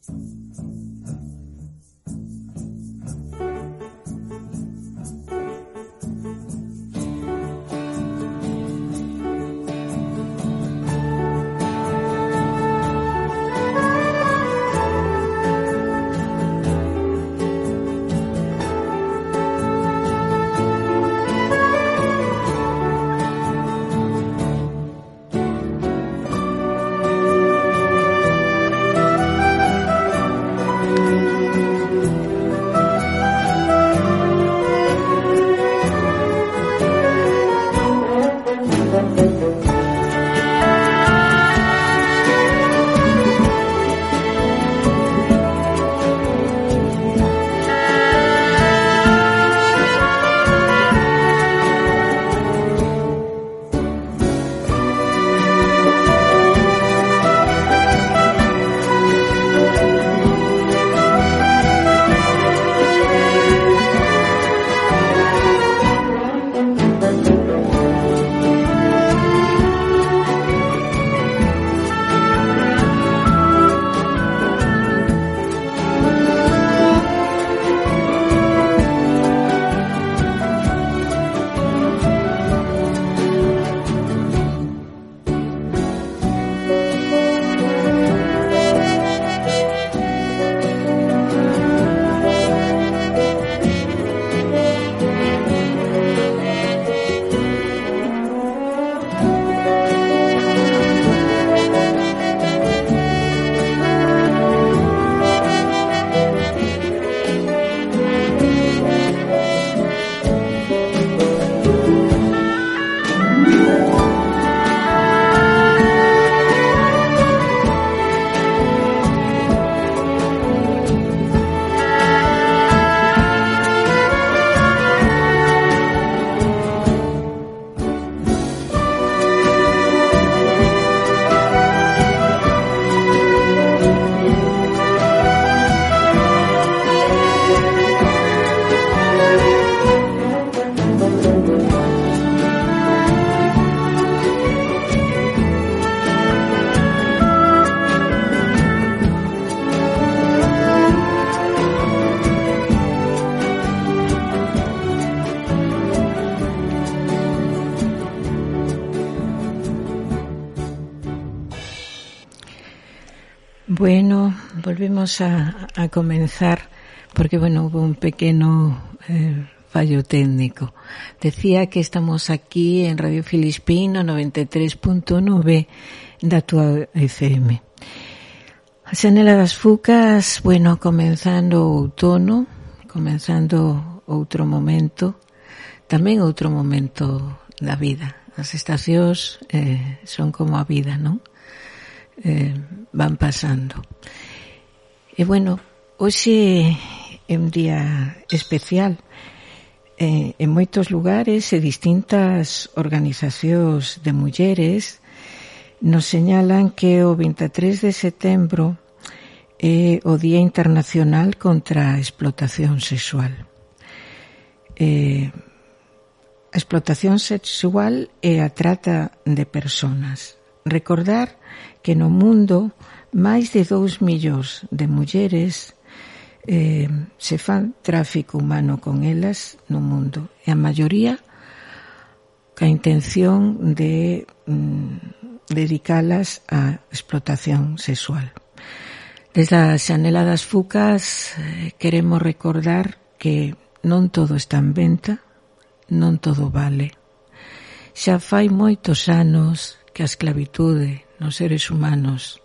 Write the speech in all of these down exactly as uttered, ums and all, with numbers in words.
Bueno, volvemos a, a comenzar porque, bueno, hubo un pequeño eh, fallo técnico. Decía que estamos aquí en Radio Filispín no noventa e tres punto nove da tua F M. A Xanela das Fucas, bueno, comenzando o outono, comenzando outro momento, tamén outro momento da vida. As estacións eh, son como a vida, non? Eh, van pasando. E bueno, hoxe é un día especial. Eh, en moitos lugares e distintas organizacións de mulleres nos señalan que o vinte e tres de setembro é o Día Internacional contra a Explotación Sexual. Eh, a explotación sexual é a trata de persoas. Recordar que no mundo máis de dous millóns de mulleres eh, se fan tráfico humano con elas no mundo, e a maioría ca intención de mm, dedicalas á explotación sexual. Desde a Xanela das Fucas eh, queremos recordar que non todo está en venta, non todo vale. Xa fai moitos anos que a esclavitude nos seres humanos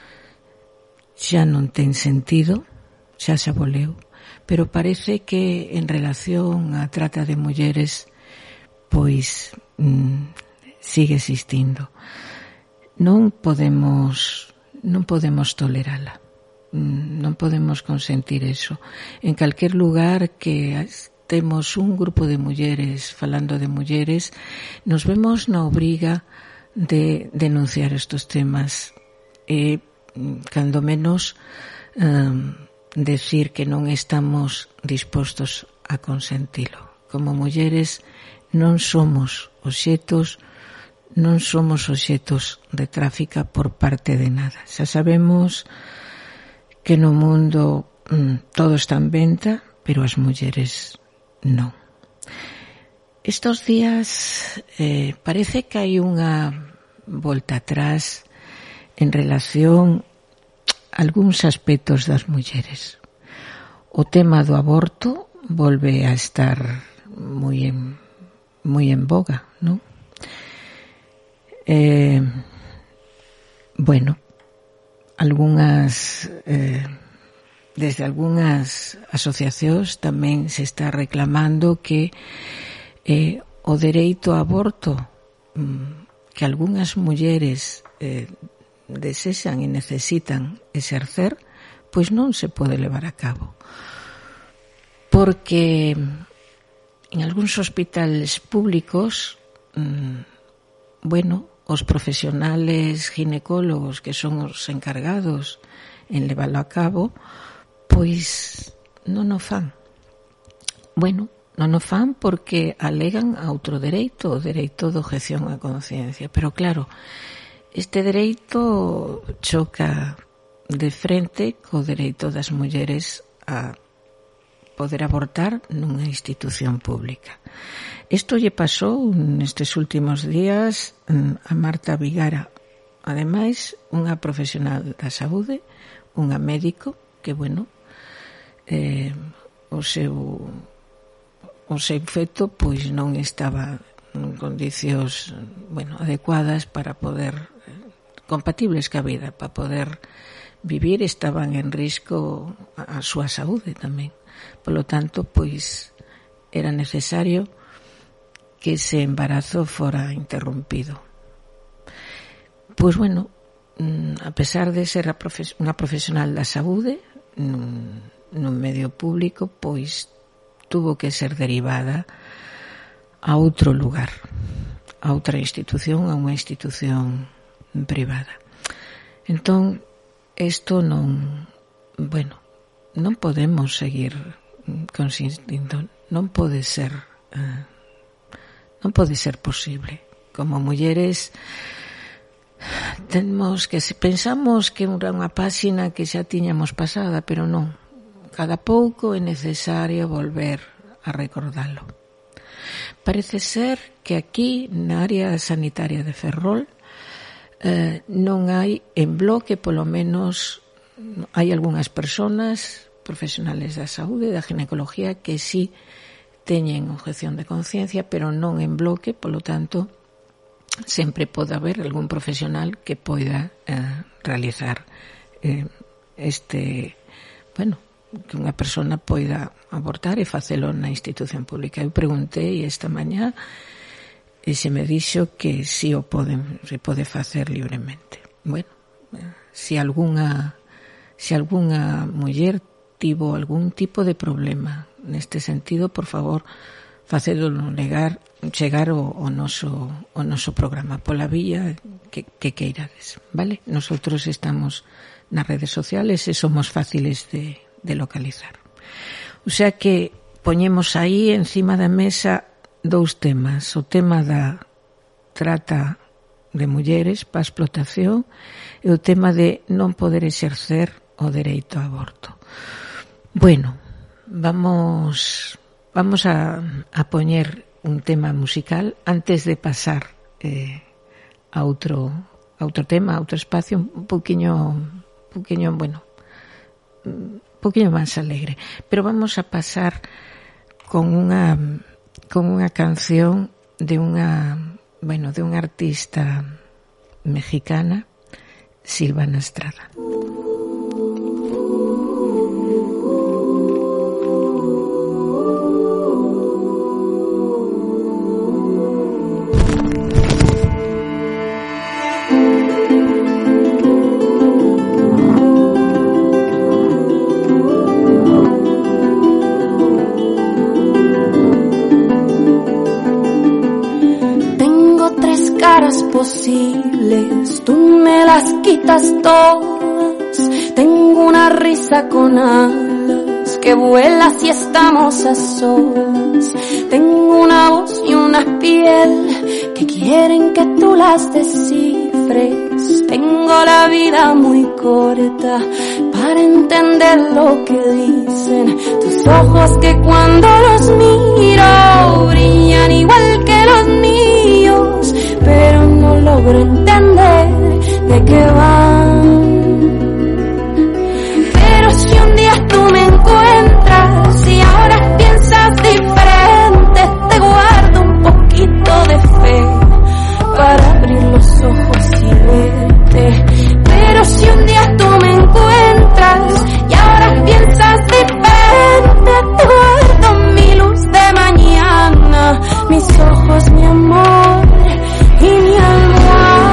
xa non ten sentido, xa se aboleu, pero parece que en relación á trata de mulleres pois mm, sigue existindo. Non podemos non podemos tolerala, mm, non podemos consentir eso. En calquer lugar que temos un grupo de mulleres falando de mulleres, nos vemos na obriga de denunciar estos temas e, cando menos, um, decir que non estamos dispostos a consentilo. Como mulleres non somos obxetos, non somos obxetos de tráfica por parte de nada. Xa sabemos que no mundo mm, todo está en venta, pero as mulleres non. Estos días eh, parece que hai unha volta atrás en relación a algúns aspectos das mulleres. O tema do aborto volve a estar moi en, moi en boga, non? Eh, bueno, algunhas eh, desde algunhas asociacións tamén se está reclamando que eh, o dereito ao aborto mm, que algunhas mulleres eh, desexan e necesitan exercer, pois non se pode levar a cabo, porque en algúns hospitales públicos mm, bueno, os profesionales ginecólogos que son os encargados en leválo a cabo, pois non o fan. Bueno, non o fan porque alegan a outro dereito, o dereito de objeción á conciencia. Pero claro, este dereito choca de frente co dereito das mulleres a poder abortar nunha institución pública. Isto lle pasou nestes últimos días a Marta Vigara, ademais unha profesional da saúde, unha médico que, bueno, eh, o seu o seu feto pois non estaba en condicións, bueno, adecuadas para poder, compatibles ca vida, para poder vivir, estaban en risco a súa saúde tamén. Polo tanto, pois era necesario que ese embarazo fora interrompido. Pois bueno, a pesar de ser unha profesional da saúde nun, nun medio público, pois tuvo que ser derivada a outro lugar, a outra institución, a unha institución privada. Entón, isto non, bueno, non podemos seguir consistindo, non pode ser uh, non pode ser posible. Como mulleres temos que, pensamos que era unha páxina que xa tiñamos pasada, pero non. Cada pouco é necesario volver a recordalo. Parece ser que aquí, na área sanitaria de Ferrol, eh, non hai en bloque, polo menos, hai algunhas persoas profesionales da saúde, da ginecología, que sí teñen objeción de conciencia, pero non en bloque, polo tanto, sempre pode haber algún profesional que poida eh, realizar eh, este, bueno, que unha persona poida abortar e facelo na institución pública. Eu preguntei esta mañá e se me dixo que si o poden, se pode facer libremente. Bueno, se algunha se algunha muller tivo algún tipo de problema neste sentido, por favor, facédolo negar, chegar o, o noso o noso programa pola vía que, que queirades, vale? Nosotros estamos nas redes sociales e somos fáciles de, de localizar. O sea que poñemos aí encima da mesa dous temas, o tema da trata de mulleres para explotación e o tema de non poder exercer o dereito ao aborto. Bueno, vamos vamos a, a poñer un tema musical antes de pasar eh, a outro a outro tema, a outro espacio un poquinho, un poquinho, bueno, un poquinho máis alegre. Pero vamos a pasar con unha con unha canción de unha, bueno, de unha artista mexicana, Silvana Estrada. Posibles, tú me las quitas todas. Tengo una risa con alas que vuela si estamos a solas. Tengo una voz y una piel que quieren que tú las descifres. Tengo la vida muy corta para entender lo que dicen tus ojos, que cuando los miro brillan igual que los míos, pero no logro entender de qué van. Pero si un día tú me encuentras y ahora piensas diferente, te guardo un poquito de fe para abrir los ojos y verte. Pero si un día tú me encuentras y ahora piensas diferente, te guardo mi luz de mañana, mis ojos, mi amor y mi almohada.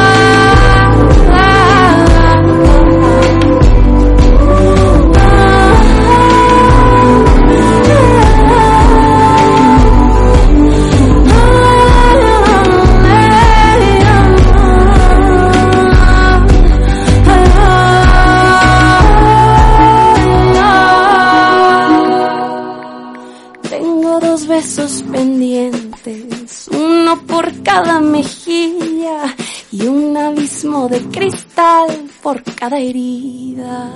Besos pendientes, uno por cada mejilla y un abismo de cristal por cada herida.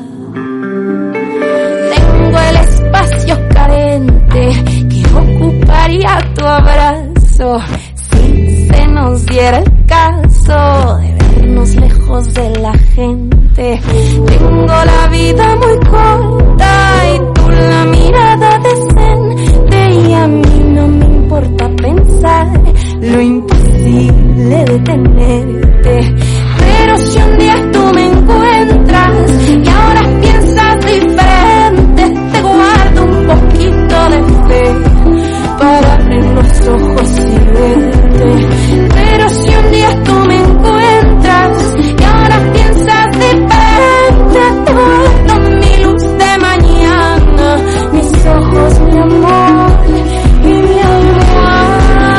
Tengo el espacio carente que ocuparía tu abrazo si se nos diera el caso de vernos lejos de la gente. Tengo la vida muy corta y tú la mirada decente, y a mí no me importa pensar lo imposible de tenerte. Pero si un día tú me encuentras y ahora piensas diferente, te guardo un poquito de fe para abrir los ojos y verte. Pero si un día tú me encuentras y ahora piensas diferente, te guardo mi luz de mañana, mis ojos, mi amor y mi almohada.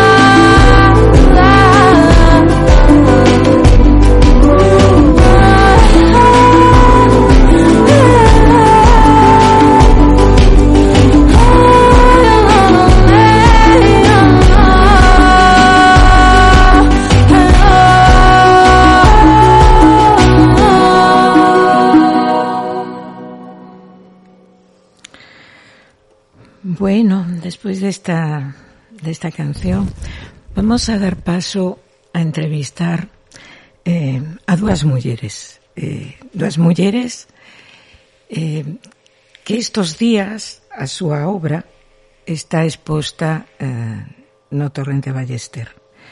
Bueno, después de esta, de esta canción, vamos a dar paso a entrevistar eh, a dúas mulleres. Eh, dúas mulleres eh, que estos días a súa obra está exposta eh, no Torrente Ballester.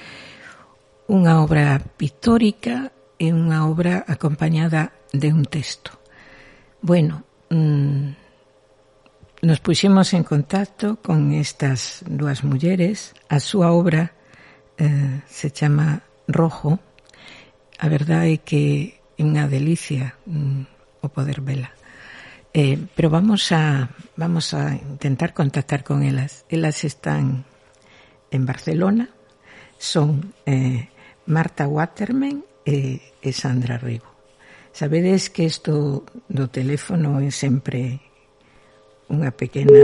Unha obra pictórica e unha obra acompañada de un texto. Bueno, mmm, nos puxemos en contacto con estas dúas mulleres. A súa obra eh, se chama Rojo. A verdade é que é unha delicia mm, o poder vela. Eh, pero vamos a vamos a intentar contactar con elas. Elas están en Barcelona. Son eh, Marta Waterman e, e Sandra Rigo. Sabedes que isto do teléfono é sempre unha pequena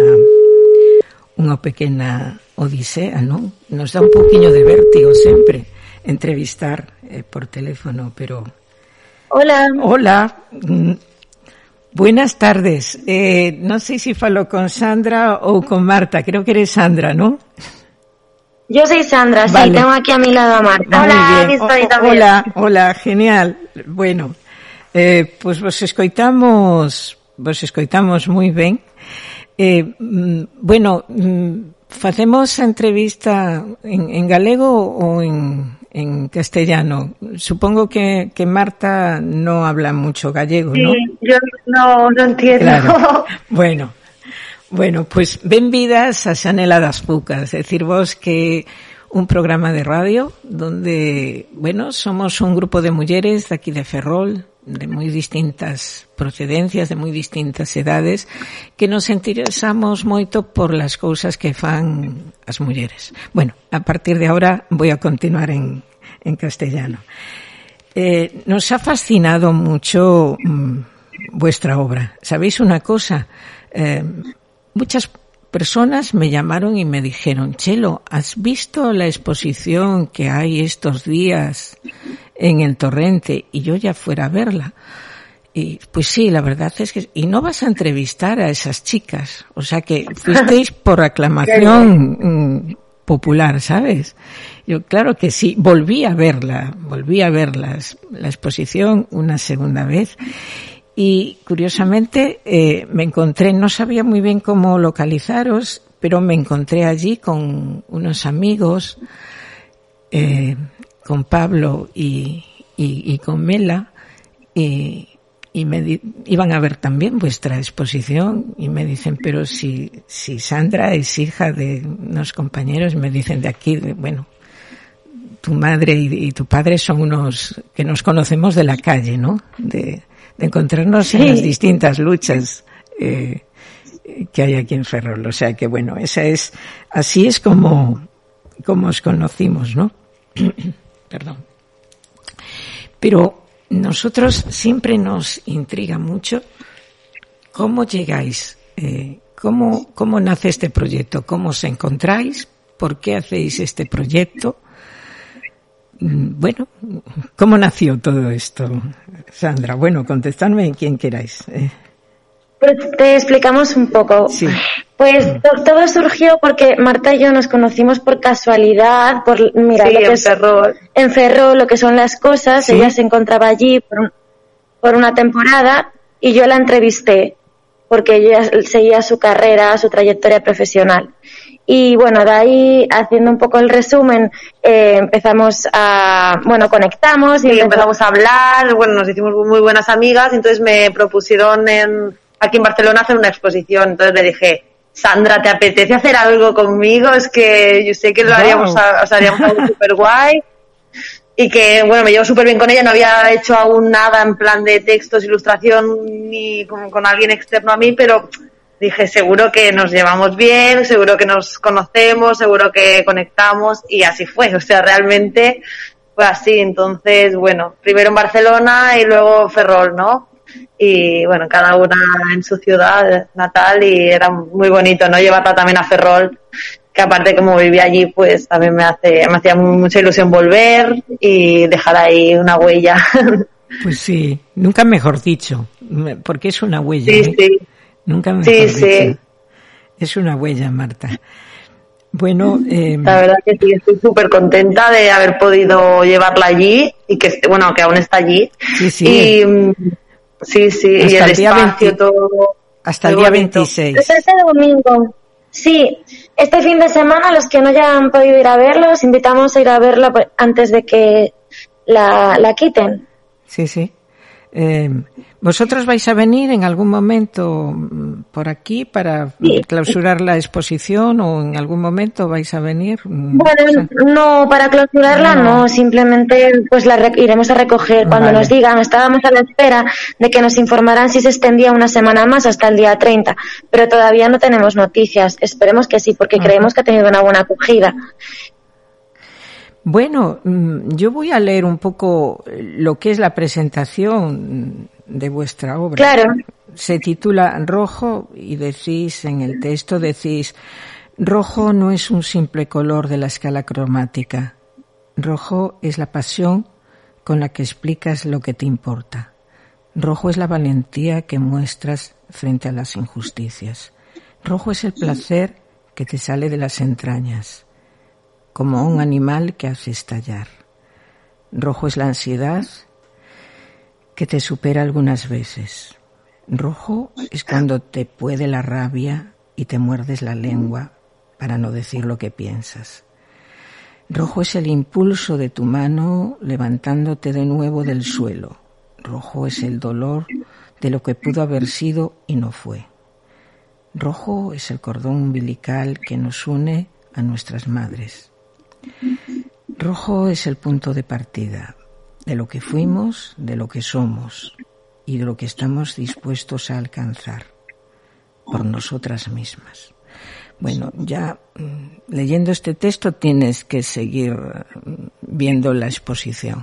unha pequena odisea, non? Nos dá un poquinho de vértigo sempre entrevistar eh, por teléfono, pero... Hola. Hola. Buenas tardes. Eh, non sei se falo con Sandra ou con Marta. Creo que eres Sandra, ¿no? Yo soy Sandra, vale. Sí, tengo aquí a mi lado a Marta. Hola, aquí estoy o, también. Hola, hola, genial. Bueno, eh, pues vos escoitamos, vos escoitamos moi ben. Eh, bueno, facemos a entrevista en, en galego ou en, en castellano. Supongo que, que Marta no habla mucho gallego, sí, ¿no? Yo no, no entiendo. Claro. Bueno, bueno, pues benvidas a Xanela das Pucas. Decir vos que un programa de radio donde, bueno, somos un grupo de mulleres de aquí de Ferrol, de moi distintas procedencias, de moi distintas edades, que nos interesamos moito por las cousas que fan as mulleres. Bueno, a partir de ahora voy a continuar en, en castellano. Eh, nos ha fascinado mucho mmm, vuestra obra. ¿Sabéis una cosa? Eh, muchas personas me llamaron y me dijeron: Chelo, ¿has visto la exposición que hay estos días en el Torrente? Y yo ya fuera a verla. Y pues sí, la verdad es que, y no vas a entrevistar a esas chicas, o sea que fuisteis por aclamación popular, ¿sabes? Yo claro que sí, volví a verla, volví a ver las, la exposición una segunda vez y curiosamente eh, me encontré, no sabía muy bien cómo localizaros, pero me encontré allí con unos amigos, eh, con Pablo y, y, y con Mela, y y me di, iban a ver también vuestra exposición y me dicen, pero si, si Sandra es hija de unos compañeros, me dicen de aquí, de, bueno, tu madre y, y tu padre son unos que nos conocemos de la calle, ¿no? De, de encontrarnos en las distintas luchas eh, que hay aquí en Ferrol. O sea que bueno, esa es, así es como, como os conocimos, ¿no? Perdón. Pero nosotros siempre nos intriga mucho cómo llegáis, eh, cómo, cómo nace este proyecto, cómo os encontráis, por qué hacéis este proyecto. Bueno, ¿cómo nació todo esto, Sandra? Bueno, contestadme quien queráis. Eh. Pues te explicamos un poco. Sí. Pues to- todo surgió porque Marta y yo nos conocimos por casualidad, por mira, sí, lo que en es, Ferrol. en Ferrol, lo que son las cosas. ¿Sí? Ella se encontraba allí por, un, por una temporada y yo la entrevisté porque ella seguía su carrera, su trayectoria profesional. Y bueno, de ahí, haciendo un poco el resumen, eh, empezamos a, bueno, conectamos y sí, empezamos empezamos a hablar, bueno, nos hicimos muy buenas amigas, entonces me propusieron en, aquí en Barcelona hacer una exposición, entonces le dije, Sandra, ¿te apetece hacer algo conmigo? Es que yo sé que lo haríamos, wow. o sea, haríamos algo súper guay. Y que, bueno, me llevo súper bien con ella, no había hecho aún nada en plan de textos, ilustración, ni con, con alguien externo a mí, pero dije, seguro que nos llevamos bien, seguro que nos conocemos, seguro que conectamos, y así fue, o sea, realmente fue así. Entonces, bueno, primero en Barcelona y luego Ferrol, ¿no? Y bueno, cada una en su ciudad natal, y era muy bonito, ¿no? Llevarla también a Ferrol, que aparte como vivía allí, pues también me hace, me hacía mucha ilusión volver y dejar ahí una huella. Pues sí, nunca mejor dicho, porque es una huella. Sí, ¿eh? sí. Nunca mejor sí, dicho. Sí. Es una huella, Marta. Bueno, eh... la verdad que sí, estoy súper contenta de haber podido llevarla allí y que, bueno, que aún está allí. Sí, sí. Y, sí, sí, hasta y el, el día espacio, veinte, todo. hasta el día veintiséis. Este domingo. Sí, este fin de semana, los que no hayan podido ir a verlo, os invitamos a ir a verlo antes de que la, la quiten. Sí, sí. Eh, ¿Vosotros vais a venir en algún momento por aquí para sí. clausurar la exposición o en algún momento vais a venir? Bueno, o sea, no, para clausurarla no, no simplemente pues la re- iremos a recoger cuando vale. nos digan. Estábamos a la espera de que nos informaran si se extendía una semana más hasta el día treinta, pero todavía no tenemos noticias. Esperemos que sí, porque uh-huh. creemos que ha tenido una buena acogida. Bueno, yo voy a leer un poco lo que es la presentación de vuestra obra. Claro. Se titula Rojo y decís, en el texto decís, rojo no es un simple color de la escala cromática. Rojo es la pasión con la que explicas lo que te importa. Rojo es la valentía que muestras frente a las injusticias. Rojo es el placer que te sale de las entrañas, como un animal que hace estallar. Rojo es la ansiedad que te supera algunas veces. Rojo es cuando te puede la rabia y te muerdes la lengua para no decir lo que piensas. Rojo es el impulso de tu mano levantándote de nuevo del suelo. Rojo es el dolor de lo que pudo haber sido y no fue. Rojo es el cordón umbilical que nos une a nuestras madres. Rojo es el punto de partida de lo que fuimos, de lo que somos y de lo que estamos dispuestos a alcanzar por nosotras mismas. Bueno, ya leyendo este texto tienes que seguir viendo la exposición.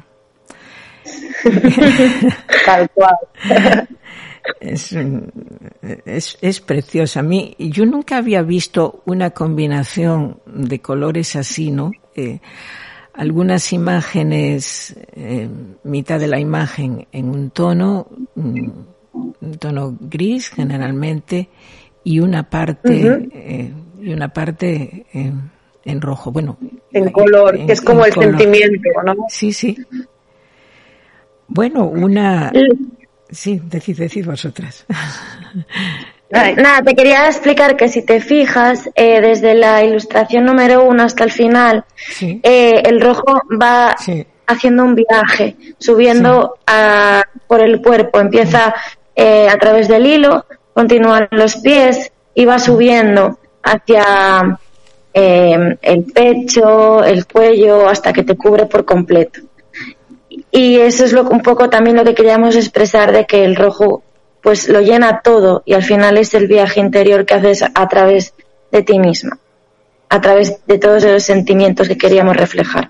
Tal cual. Es, es, es preciosa. A mí, yo nunca había visto una combinación de colores así, ¿no? Eh, algunas imágenes, eh, mitad de la imagen en un tono, un tono gris generalmente, y una parte, uh-huh. eh, y una parte eh, en rojo. Bueno, en color, en, que es como el color. Sentimiento, ¿no? Sí, sí. Bueno, una... Sí, decid, decid vosotras. Nada, te quería explicar que si te fijas, eh, desde la ilustración número uno hasta el final, sí. eh, el rojo va sí. haciendo un viaje, subiendo sí. a, por el cuerpo. Empieza eh, a través del hilo, continúan los pies y va subiendo hacia eh, el pecho, el cuello, hasta que te cubre por completo. Y eso es lo, un poco también lo que queríamos expresar, de que el rojo pues lo llena todo y al final es el viaje interior que haces a través de ti misma, a través de todos esos sentimientos que queríamos reflejar.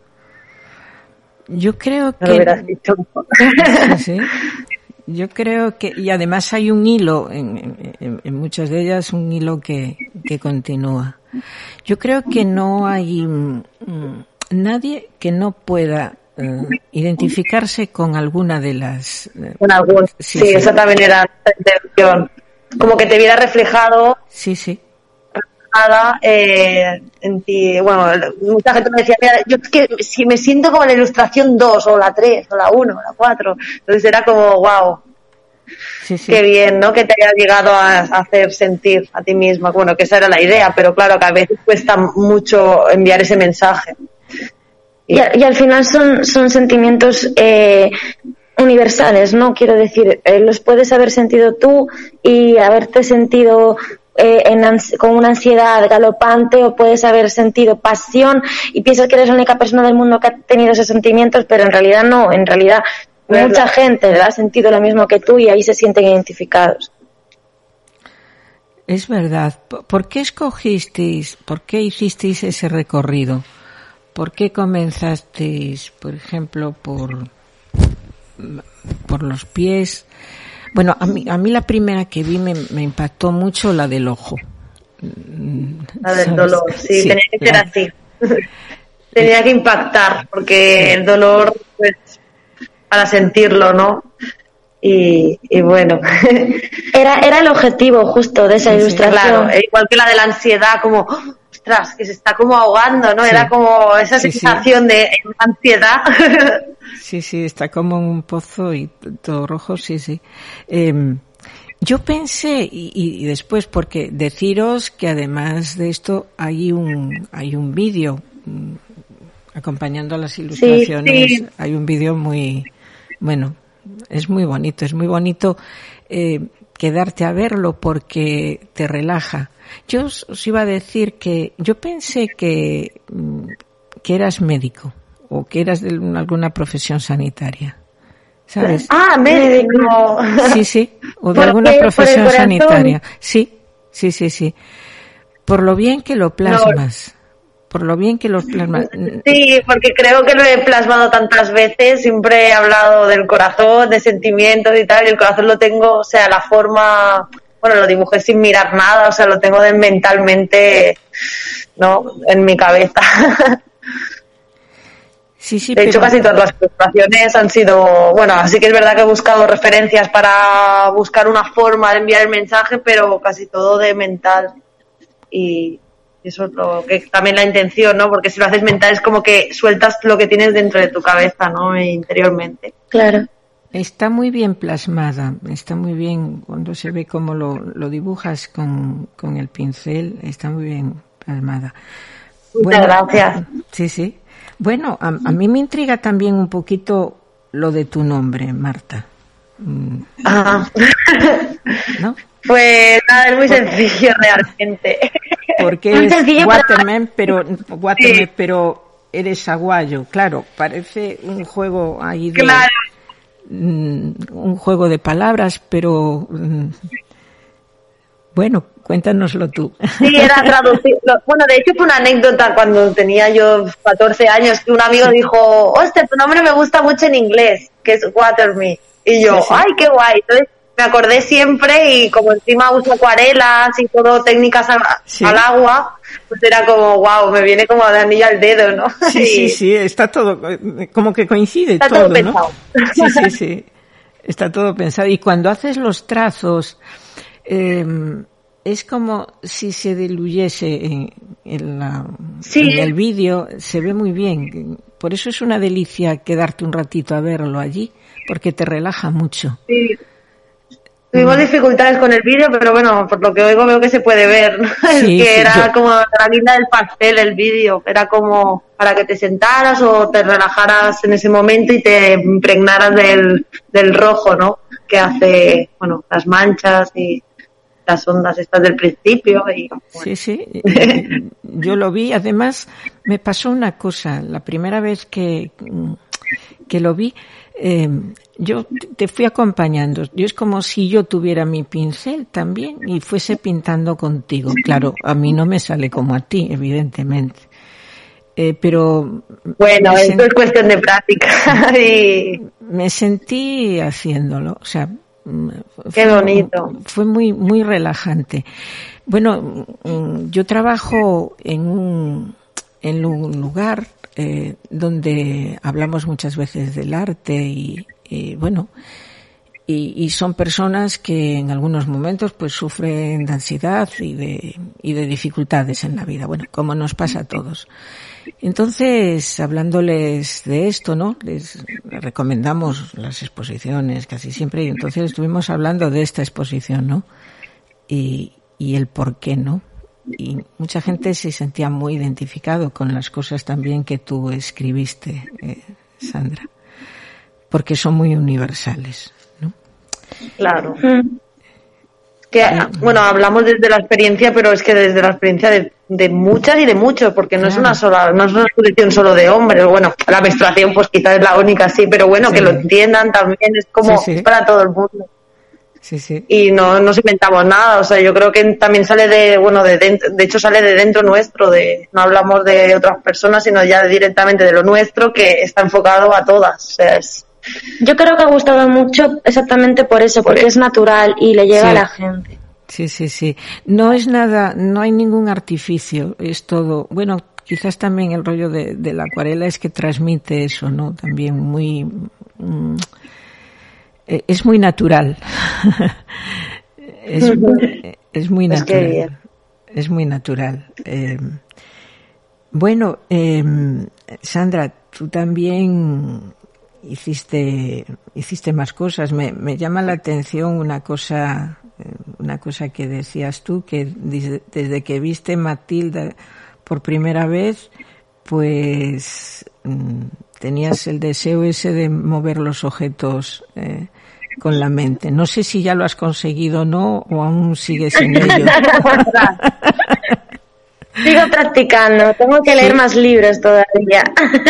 Yo creo que... Lo hubieras dicho. Sí, sí. Yo creo que... Y además hay un hilo, en, en, en muchas de ellas, un hilo que, que continúa. Yo creo que no hay mmm, nadie que no pueda... Uh, identificarse con alguna de las uh, con algún sí, sí, sí, esa también era la intención, como que te viera reflejado sí sí reflejada eh, en ti. Bueno, mucha gente me decía, mira, yo es que si me siento como en la ilustración dos o la tres o la uno o la cuatro, entonces era como wow, sí, sí. Qué bien, ¿no? Que te haya llegado a hacer sentir a ti misma. Bueno, que esa era la idea, pero claro que a veces cuesta mucho enviar ese mensaje. Y, a, y al final son, son sentimientos eh, universales, ¿no? Quiero decir, eh, los puedes haber sentido tú y haberte sentido eh, en ans- con una ansiedad galopante, o puedes haber sentido pasión y piensas que eres la única persona del mundo que ha tenido esos sentimientos, pero en realidad no, en realidad ¿verdad? Mucha gente ha sentido lo mismo que tú y ahí se sienten identificados. Es verdad. ¿Por qué escogisteis, por qué hicisteis ese recorrido? ¿Por qué comenzasteis, por ejemplo, por por los pies? Bueno, a mí, a mí la primera que vi me, me impactó mucho, la del ojo. La del ¿sabes? Dolor, sí, sí, tenía que ser la... así. Tenía que impactar, porque el dolor, pues, para sentirlo, ¿no? Y, y bueno. Era, era el objetivo justo de esa sí, ilustración. Claro, igual que la de la ansiedad, como... que se está como ahogando, ¿no? Sí. Era como esa sí, sensación sí. de ansiedad. Sí, sí, está como en un pozo y todo rojo, sí, sí. Eh, yo pensé, y, y después, porque deciros que además de esto hay un, hay un vídeo acompañando a las ilustraciones, sí, sí. Hay un vídeo muy, bueno, es muy bonito, es muy bonito eh, quedarte a verlo porque te relaja. Yo os, os iba a decir que yo pensé que, que eras médico o que eras de alguna profesión sanitaria, ¿sabes? Ah, médico. Sí, sí, o de alguna profesión sanitaria. Sí, sí, sí, sí. Por lo bien que lo plasmas. No. Por lo bien que lo plasmas. Sí, porque creo que lo he plasmado tantas veces, siempre he hablado del corazón, de sentimientos y tal, y el corazón lo tengo, o sea, la forma... Bueno, lo dibujé sin mirar nada, o sea, lo tengo de mentalmente, ¿no? En mi cabeza. Sí, sí, de hecho, pero... casi todas las ilustraciones han sido, bueno, así que es verdad que he buscado referencias para buscar una forma de enviar el mensaje, pero casi todo de mental. Y eso es lo que también la intención, ¿no? Porque si lo haces mental es como que sueltas lo que tienes dentro de tu cabeza, ¿no? E interiormente. Claro. Está muy bien plasmada, está muy bien cuando se ve cómo lo, lo dibujas con, con el pincel, está muy bien plasmada. Muchas bueno, gracias. Sí, sí. Bueno, a, a mí me intriga también un poquito lo de tu nombre, Marta. Ah. ¿No? Pues nada, es muy sencillo realmente. Porque eres sencillo, Waterman, pero, Waterman, sí. Pero eres aguayo, claro, parece un juego ahí de... Claro. Un juego de palabras, pero bueno, cuéntanoslo tú. Sí, era traducirlo. Bueno, de hecho fue una anécdota cuando tenía yo catorce años, que un amigo dijo, hostia, tu nombre me gusta mucho en inglés, que es Waterme. Y yo, sí, sí. Ay, qué guay. Entonces me acordé siempre, y como encima uso acuarelas y todo técnicas al, sí. al agua, pues era como, wow, me viene como de anillo al dedo, ¿no? Sí, y... sí, sí, está todo, como que coincide está todo, todo pensado. ¿no? Sí, sí, sí, está todo pensado. Y cuando haces los trazos, eh, es como si se diluyese en, en, la, sí. en el vídeo, se ve muy bien. Por eso es una delicia quedarte un ratito a verlo allí, porque te relaja mucho. Sí. Tuvimos dificultades con el vídeo, pero bueno, por lo que oigo veo que se puede ver, ¿no? Sí, es que sí, era yo... como la guinda del pastel el vídeo, era como para que te sentaras o te relajaras en ese momento y te impregnaras del, del rojo, ¿no? Que hace, bueno, las manchas y las ondas estas del principio. Y, bueno. Sí, sí, yo lo vi, además me pasó una cosa, la primera vez que, que lo vi, eh, yo te fui acompañando. Yo es como si yo tuviera mi pincel también y fuese pintando contigo. Claro, a mí no me sale como a ti, evidentemente. Eh, pero... Bueno, esto sent... es cuestión de práctica. y... Me sentí haciéndolo, o sea... Qué fue, bonito. Fue muy, muy relajante. Bueno, yo trabajo en un, en un lugar eh, donde hablamos muchas veces del arte y, y bueno, y, y son personas que en algunos momentos pues sufren de ansiedad y de, y de dificultades en la vida, bueno, como nos pasa a todos. Entonces, hablándoles de esto, ¿no? Les recomendamos las exposiciones casi siempre y entonces estuvimos hablando de esta exposición, ¿no? Y, y el por qué, ¿no? Y mucha gente se sentía muy identificado con las cosas también que tú escribiste, eh, Sandra, porque son muy universales, ¿no? Claro. Que, bueno, hablamos desde la experiencia, pero es que desde la experiencia de, de muchas y de muchos, porque no claro. es una sola, no es una exposición solo de hombres. Bueno, la menstruación pues quizás es la única, sí, pero bueno, sí. que lo entiendan también, es como sí, sí. para todo el mundo. Sí, sí. Y no nos inventamos nada, o sea, yo creo que también sale de, bueno, de dentro, de hecho sale de dentro nuestro, de no hablamos de otras personas, sino ya directamente de lo nuestro, que está enfocado a todas, o sea, es... Yo creo que ha gustado mucho exactamente por eso, porque por es natural y le llega sí. a la gente. Sí, sí, sí. No es nada, no hay ningún artificio, es todo, bueno, quizás también el rollo de, de la acuarela es que transmite eso, ¿no? También muy, mm, es muy natural. es, es muy natural. Es muy natural. Eh, bueno, eh, Sandra, tú también hiciste, hiciste más cosas. Me, me llama la atención una cosa, una cosa que decías tú, que desde, desde que viste Matilda por primera vez, pues tenías el deseo ese de mover los objetos eh, con la mente. No sé si ya lo has conseguido o no, o aún sigues en ello. Sigo practicando, tengo que leer sí. más libros todavía.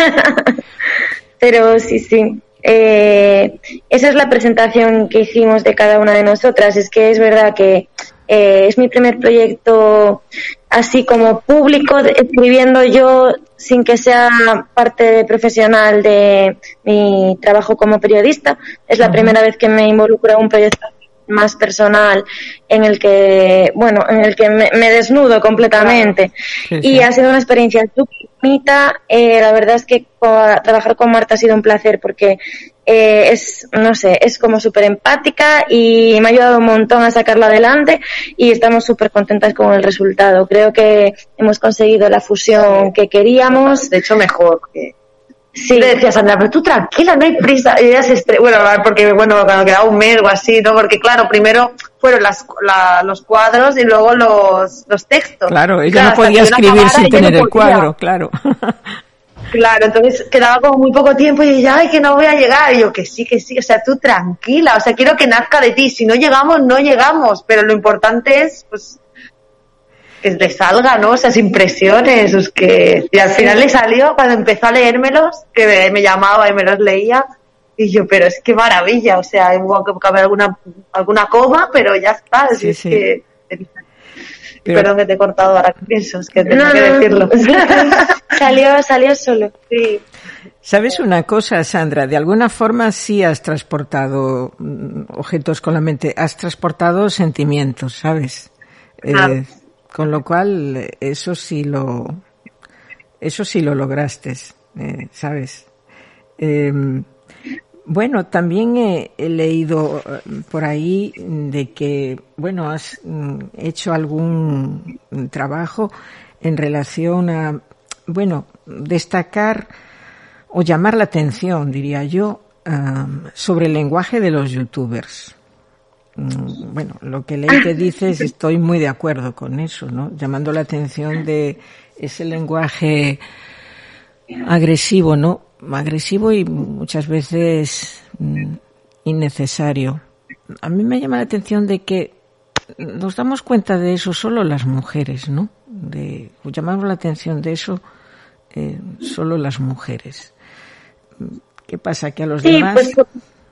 Pero sí, sí. Eh, esa es la presentación que hicimos de cada una de nosotras. Es que es verdad que eh, es mi primer proyecto así como público, escribiendo yo sin que sea parte profesional de mi trabajo como periodista. Es la uh-huh. primera vez que me involucro en un proyecto más personal en el que, bueno, en el que me, me desnudo completamente. Sí, sí. Y ha sido una experiencia súper bonita. Eh, la verdad es que co- trabajar con Marta ha sido un placer porque eh, es, no sé, es como súper empática y me ha ayudado un montón a sacarla adelante y estamos súper contentas con el resultado. Creo que hemos conseguido la fusión que queríamos. De hecho, mejor que... Sí. Le decía Sandra, pero tú tranquila, no hay prisa. Y ella se estre... Bueno, porque bueno, cuando quedaba un mes o así, ¿no? Porque claro, primero fueron las, la, los cuadros y luego los, los textos. Claro, ella claro, no podía escribir sin tener no el cuadro, claro. Claro, entonces quedaba como muy poco tiempo y ella, ay, que no voy a llegar. Y yo, que sí, que sí, o sea, tú tranquila, o sea, quiero que nazca de ti. Si no llegamos, no llegamos, pero lo importante es, pues, que le salga, ¿no? Esas impresiones, es que... Y al final le salió, cuando empezó a leérmelos, que me, me llamaba y me los leía, y yo, pero es que maravilla, o sea, hubo que cambiar alguna, alguna coma, pero ya está, sí, es sí. que... Pero... Perdón que te he cortado ahora, pienso, es que tengo no, que decirlo. salió, salió solo. Sí. ¿Sabes una cosa, Sandra? De alguna forma sí has transportado objetos con la mente, has transportado sentimientos, ¿sabes? Ah. Eh, con lo cual eso sí lo, eso sí lo lograste, eh, ¿sabes? Eh, bueno, también he, he leído por ahí de que, bueno, has hecho algún trabajo en relación a, bueno, destacar o llamar la atención, diría yo, um, sobre el lenguaje de los youtubers. Um, bueno, lo que leí que dices, estoy muy de acuerdo con eso, ¿no? Llamando la atención de ese lenguaje agresivo, ¿no? Agresivo y muchas veces um, innecesario. A mí me llama la atención de que nos damos cuenta de eso solo las mujeres, ¿no? De, llamamos la atención de eso eh, solo las mujeres. ¿Qué pasa? ¿Que a los sí, demás? Pues,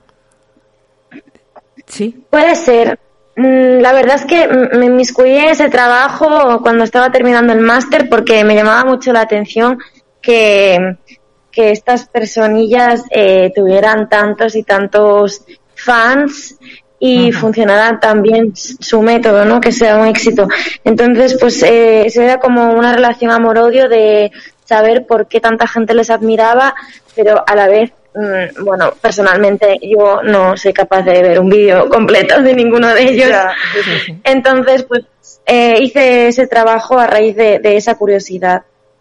sí. Puede ser. La verdad es que me inmiscuí en ese trabajo cuando estaba terminando el máster porque me llamaba mucho la atención que, que estas personillas eh, tuvieran tantos y tantos fans y uh-huh. funcionara tan bien su método, ¿no? Que sea un éxito. Entonces, pues, eh, se era como una relación amor-odio de saber por qué tanta gente les admiraba, pero a la vez, mmm, bueno, personalmente yo no soy capaz de ver un vídeo completo de ninguno de ellos. Ya. Entonces, pues, eh, hice ese trabajo a raíz de, de esa curiosidad.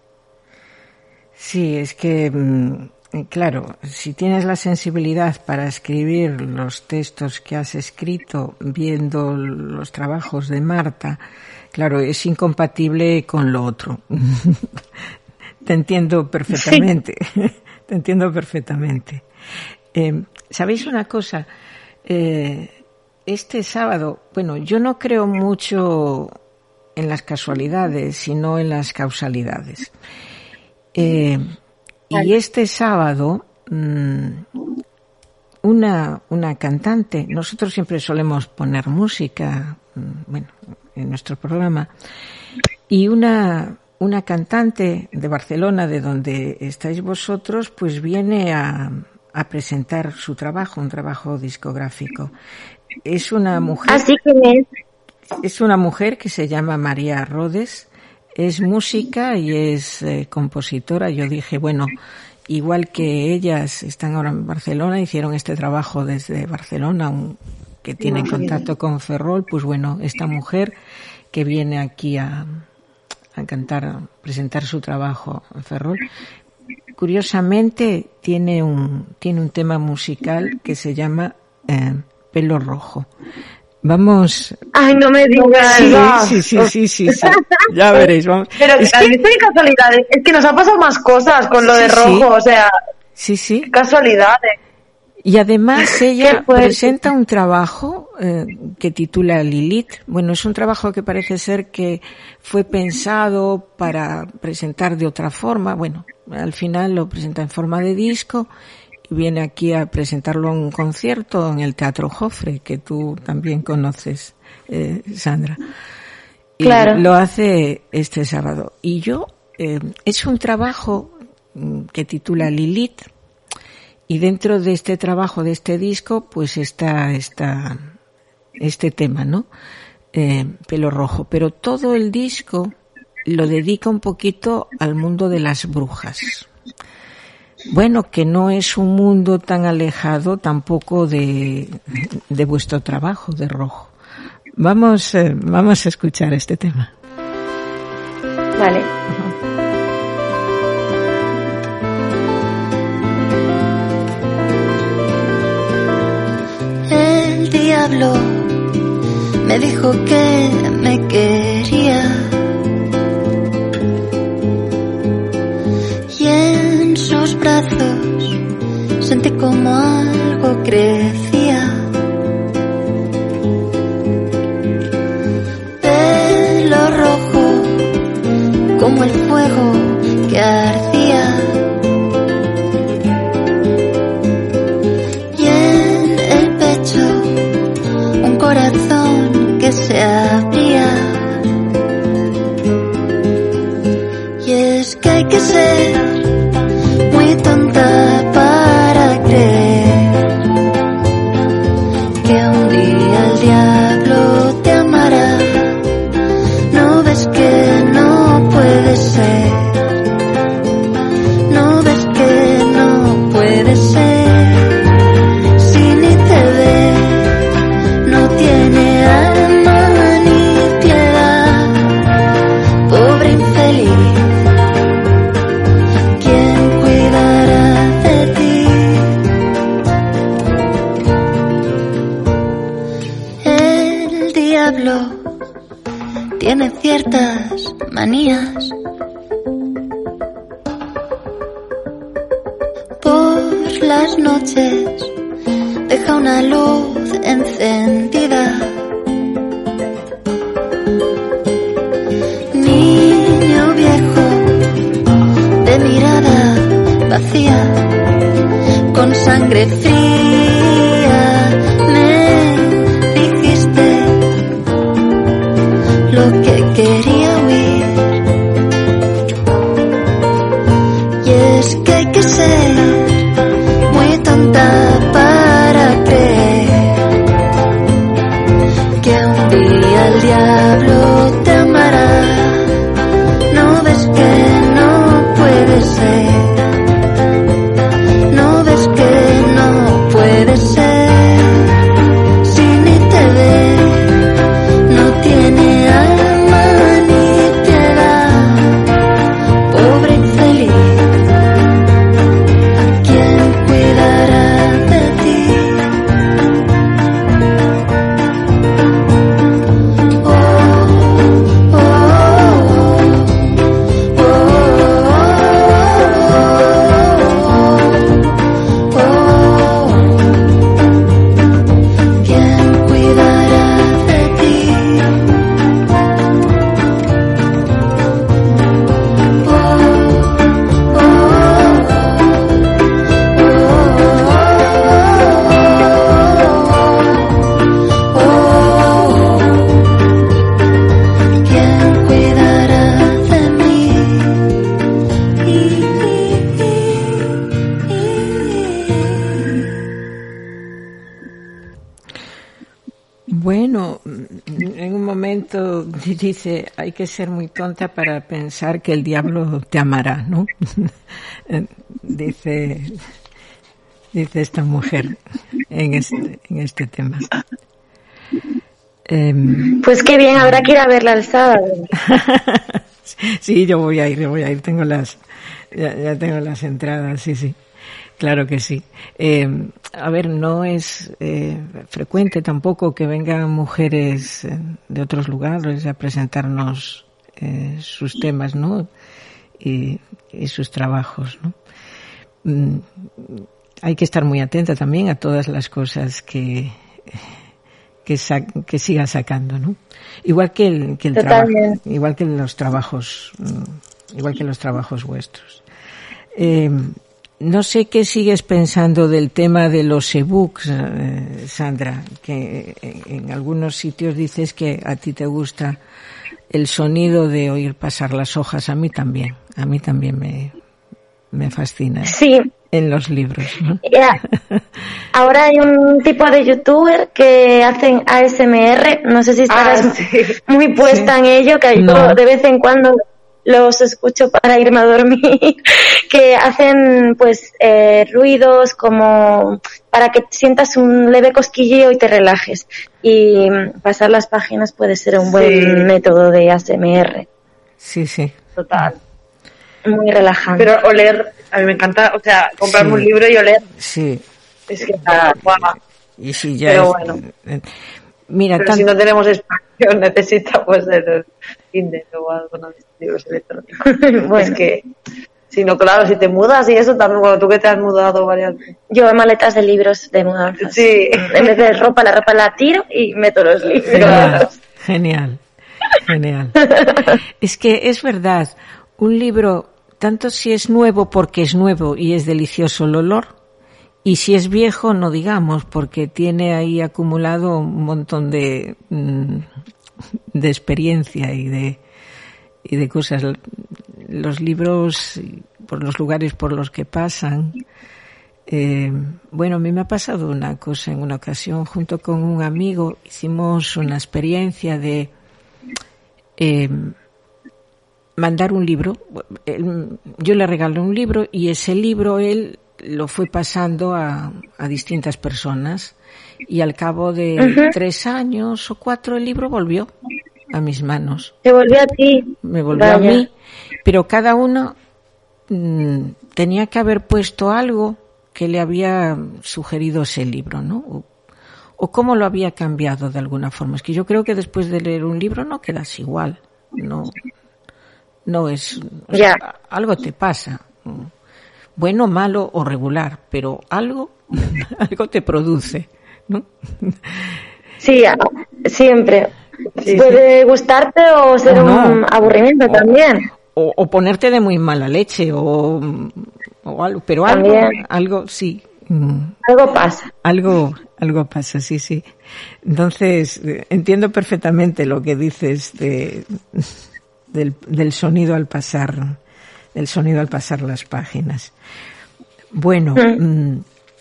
Sí, es que... Mmm... Claro, si tienes la sensibilidad para escribir los textos que has escrito viendo los trabajos de Marta, claro, es incompatible con lo otro. Te entiendo perfectamente, sí. Te entiendo perfectamente. Eh, ¿Sabéis una cosa? Eh, este sábado, bueno, yo no creo mucho en las casualidades, sino en las causalidades. Eh, Y este sábado, una, una cantante, nosotros siempre solemos poner música, bueno, en nuestro programa, y una, una cantante de Barcelona, de donde estáis vosotros, pues viene a, a presentar su trabajo, un trabajo discográfico. Es una mujer. Así que es. Es una mujer que se llama María Rodes. Es música y es eh, compositora. Yo dije, bueno, igual que ellas están ahora en Barcelona, hicieron este trabajo desde Barcelona, un, que tienen contacto con Ferrol, pues bueno, esta mujer que viene aquí a, a cantar, a presentar su trabajo en Ferrol, curiosamente tiene un, tiene un tema musical que se llama eh, Pelo Rojo. Vamos. Ay, no me digas. Sí, sí, sí, sí, sí, sí. Ya veréis, vamos. Pero es que... qué casualidades. Es que nos ha pasado más cosas con lo sí, de rojo, sí. o sea. Sí, sí. Casualidades. Y además ella presenta un trabajo eh, que titula Lilith. Bueno, es un trabajo que parece ser que fue pensado para presentar de otra forma. Bueno, al final lo presenta en forma de disco. Y viene aquí a presentarlo en un concierto en el Teatro Jofre, que tú también conoces, eh, Sandra. Y claro. Lo hace este sábado. Y yo, eh, es un trabajo que titula Lilith, y dentro de este trabajo, de este disco, pues está, está este tema, ¿no? Eh, Pelo Rojo. Pero todo el disco lo dedica un poquito al mundo de las brujas. Bueno, que no es un mundo tan alejado tampoco de, de vuestro trabajo de rojo. Vamos, eh, vamos a escuchar este tema. Vale. El diablo me dijo que me quería. Sus brazos sentí como algo crecía. Pelo rojo como el fuego que ardía. Y en el pecho un corazón que se abría. Y es que hay que ser muy tonta manías. Por las noches deja una luz encendida. Niño viejo de mirada vacía, con sangre fría, me dijiste lo que quería oír. Y es que hay que ser muy tonta para creer que un día el diablo te amará. No ves que no puede ser. No ves que no puede ser. Si ni te ve, no tiene alma ni piedad. Pobre infeliz, ¿quién cuidará de ti? Oh, oh, oh, oh, oh, oh, ¿quién cuidará de ti? Oh, oh, oh, ¿quién cuidará de mí? Bueno, en un momento dice, hay que ser muy tonta para pensar que el diablo te amará, ¿no? dice, dice esta mujer en este, en este tema. Em, Pues qué bien, habrá que ir a verla el sábado. sí, yo voy a ir, yo voy a ir, tengo las, ya, ya tengo las entradas, sí, sí. Claro que sí. Eh, a ver, no es eh, frecuente tampoco que vengan mujeres eh, de otros lugares a presentarnos eh, sus temas, ¿no? Y, y sus trabajos, ¿no? Mm, hay que estar muy atenta también a todas las cosas que que, sa- que siga sacando, ¿no? Igual que el, que el trabajo, igual que los trabajos, mm, igual que los trabajos vuestros. Eh, No sé qué sigues pensando del tema de los ebooks, eh, Sandra, que en algunos sitios dices que a ti te gusta el sonido de oír pasar las hojas. A mí también, a mí también me, me fascina. Sí. En los libros, ¿no? Yeah. Ahora hay un tipo de youtuber que hacen A S M R, no sé si estarás Ah, sí. muy puesta Sí. en ello, que No. yo de vez en cuando los escucho para irme a dormir, que hacen pues eh, ruidos como para que sientas un leve cosquilleo y te relajes. Y pasar las páginas puede ser un buen Sí. método de A S M R, Sí, sí. Total. muy relajante. Pero oler, a mí me encanta, o sea, comprarme Sí. un libro y oler, Sí. es que está guau. Y si ya Pero es- bueno. eh, Mira, Pero tan- si no tenemos espacio, necesita pues el Kindle o alguno de estos libros electrónicos. Bueno. Es que, si no, claro, si te mudas y eso también, bueno, tú que te has mudado varias veces. Yo maletas de libros de mudanza. Sí. En vez de ropa, la ropa la tiro y meto los libros. Genial, genial, genial. Es que es verdad, un libro, tanto si es nuevo porque es nuevo y es delicioso el olor, y si es viejo, no digamos, porque tiene ahí acumulado un montón de, mm, de experiencia y de, y de cosas. Los libros, por los lugares por los que pasan. Eh, bueno, a mí me ha pasado una cosa en una ocasión, junto con un amigo, hicimos una experiencia de eh, mandar un libro. Él- yo le regalé un libro y ese libro él lo fue pasando a, a distintas personas y al cabo de Ujú. tres años o cuatro el libro volvió a mis manos. Se volvió a ti. Me volvió Vaya. a mí, pero cada uno mm, tenía que haber puesto algo que le había sugerido ese libro, ¿no? O, o cómo lo había cambiado de alguna forma. Es que yo creo que después de leer un libro no quedas igual, no, no es, o sea, Ya. algo te pasa, bueno, malo o regular, pero algo, algo te produce, ¿no? Sí, a- siempre. Sí, Puede gustarte o ser O no. un aburrimiento O- también. O, o ponerte de muy mala leche, o, o algo, pero algo, También. algo, sí, mm, Algo pasa. algo, algo pasa, sí, sí. Entonces, eh, entiendo perfectamente lo que dices de, del, del sonido al pasar, del sonido al pasar las páginas. Bueno, mm,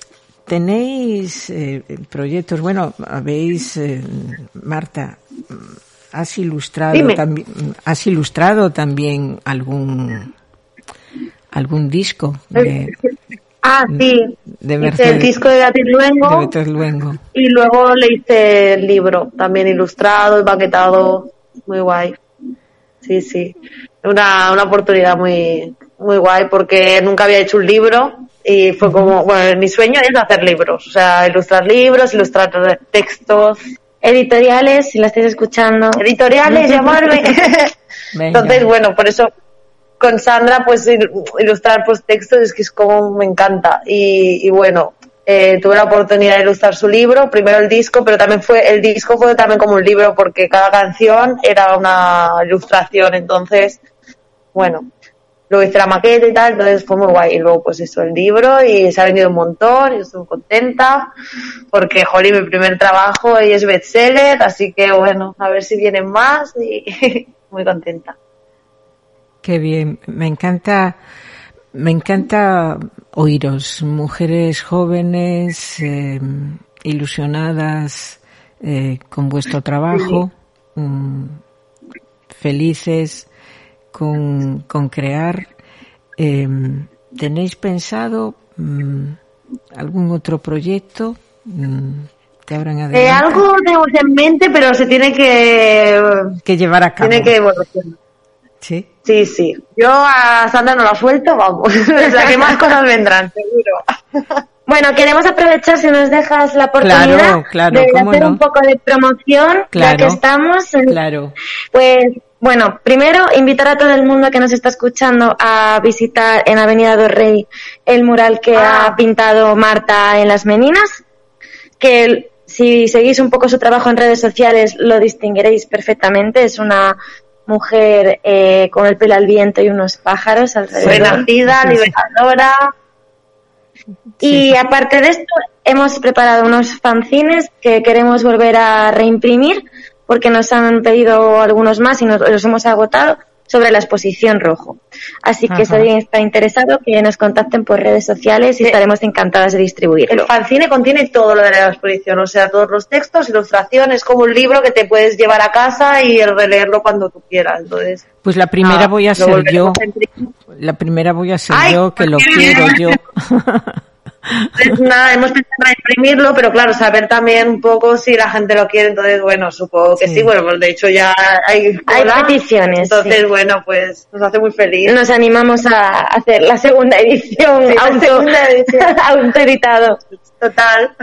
tenéis eh, proyectos, bueno, habéis, eh, Marta, has ilustrado Dime. también, has ilustrado también algún, algún disco de, Ah, sí. de Hice Mercedes, el disco de Beatriz de Luengo Beatriz Luengo. y luego le hice el libro, también ilustrado y maquetado. Muy guay. Sí, sí. Una, una oportunidad muy, muy guay porque nunca había hecho un libro y fue como, bueno, mi sueño es hacer libros, o sea, ilustrar libros, ilustrar textos, Editoriales, si la estáis escuchando. editoriales, llamarme. Venga. Entonces, bueno, por eso con Sandra, pues il- ilustrar pues textos es que es como me encanta. Y, y bueno, eh, tuve la oportunidad de ilustrar su libro, primero el disco, pero también fue, el disco fue también como un libro porque cada canción era una ilustración. Entonces, bueno, luego hice la maqueta y tal, entonces fue muy guay. Y luego pues eso, el libro y se ha vendido un montón y estoy muy contenta porque, jolín, mi primer trabajo y es bestseller, así que bueno, a ver si vienen más y muy contenta. Qué bien, me encanta, me encanta oíros, mujeres jóvenes, eh, ilusionadas eh, con vuestro trabajo, mm, felices con, con crear. Eh, ¿Tenéis pensado mm, algún otro proyecto mm, que habrán Eh, adelante algo tenemos en mente, pero se tiene que que llevar a cabo? tiene que evolucionar. Sí. Sí, sí. Yo a Sandra no la suelto, vamos. O sea, que más cosas vendrán, seguro. Bueno, queremos aprovechar, si nos dejas la oportunidad, Claro, claro, de cómo hacer no. un poco de promoción, Claro, ya que estamos. en- claro. Pues, bueno, primero invitar a todo el mundo que nos está escuchando a visitar en Avenida del Rey el mural que Ah. ha pintado Marta en Las Meninas, que el- si seguís un poco su trabajo en redes sociales lo distinguiréis perfectamente. Es una mujer eh, con el pelo al viento y unos pájaros alrededor. Renacida, Sí, sí. liberadora. Y aparte de esto, hemos preparado unos fanzines que queremos volver a reimprimir porque nos han pedido algunos más y nos, los hemos agotado sobre la exposición Rojo. Así que Ajá. si alguien está interesado, que nos contacten por redes sociales y Sí. estaremos encantadas de El distribuirlo. fanzine contiene todo lo de la exposición, o sea, todos los textos, ilustraciones, como un libro que te puedes llevar a casa y releerlo cuando tú quieras. Entonces, Pues la primera nada, voy a lo ser yo. volveremos a imprimir. La primera voy a ser Ay, yo, que lo qué quiero bien. yo. Entonces, nada, hemos pensado en imprimirlo, pero claro, saber también un poco si la gente lo quiere, entonces, bueno, supongo que Sí. sí, bueno, pues de hecho ya hay Hay cola, peticiones, entonces, sí. bueno, pues nos hace muy feliz. Nos animamos a hacer la segunda edición, Sí, la auto, segunda edición. autoeditado. Total.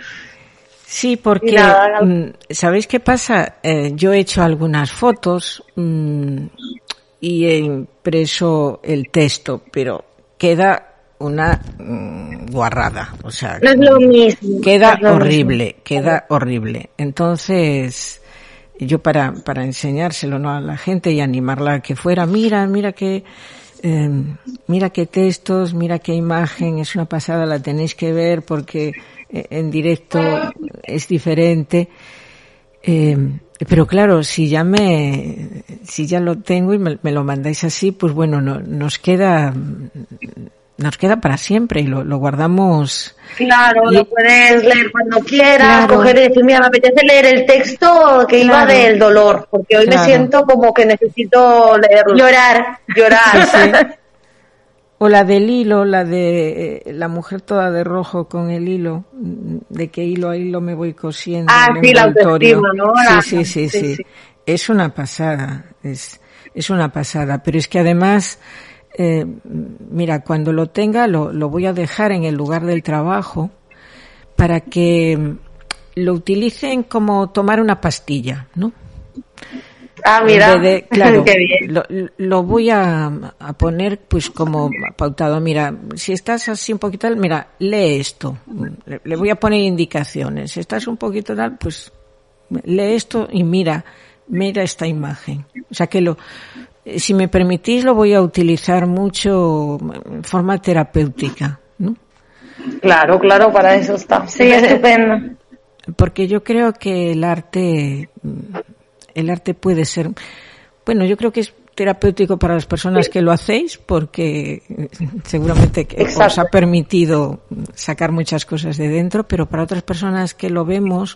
Sí, porque, Y nada, mm, ¿sabéis qué pasa? Eh, yo he hecho algunas fotos mm, y he impreso el texto, pero queda una mm, guarrada, o sea, No es lo mismo. queda no es lo horrible, mismo. queda horrible. Entonces, yo para, para enseñárselo, ¿no?, a la gente y animarla a que fuera, mira, mira que, eh, mira qué textos, mira qué imagen, es una pasada, la tenéis que ver porque eh, en directo es diferente. Eh, pero claro, si ya me, si ya lo tengo y me, me lo mandáis así, pues bueno, no, nos queda, nos queda para siempre y lo, lo guardamos. Claro, Y- lo puedes leer cuando quieras, Claro. coger y decir, mira, me apetece leer el texto que iba Claro. del dolor, porque hoy Claro. me siento como que necesito leerlo. Llorar. Llorar. Sí, sí. O la del hilo, la de eh, la mujer toda de rojo con el hilo, mm, de qué hilo a hilo me voy cosiendo. Ah, el sí, la envoltorio. autoestima, ¿no? La- Sí, sí, sí, sí, sí, sí. Es una pasada, es, es una pasada. Pero es que además, eh, mira, cuando lo tenga lo, lo voy a dejar en el lugar del trabajo para que lo utilicen como tomar una pastilla, ¿no? Ah, mira, de, claro, qué bien. Lo, lo voy a, a poner pues como pautado. Mira, si estás así un poquito, mira, lee esto. Le, le voy a poner indicaciones. Si estás un poquito tal, pues lee esto y mira, mira esta imagen. O sea que lo, si me permitís, lo voy a utilizar mucho en forma terapéutica, ¿no? Claro, claro, para eso está. Sí, estupendo. Porque yo creo que el arte, el arte puede ser, bueno, yo creo que es terapéutico para las personas que lo hacéis, porque seguramente que os ha permitido sacar muchas cosas de dentro, pero para otras personas que lo vemos,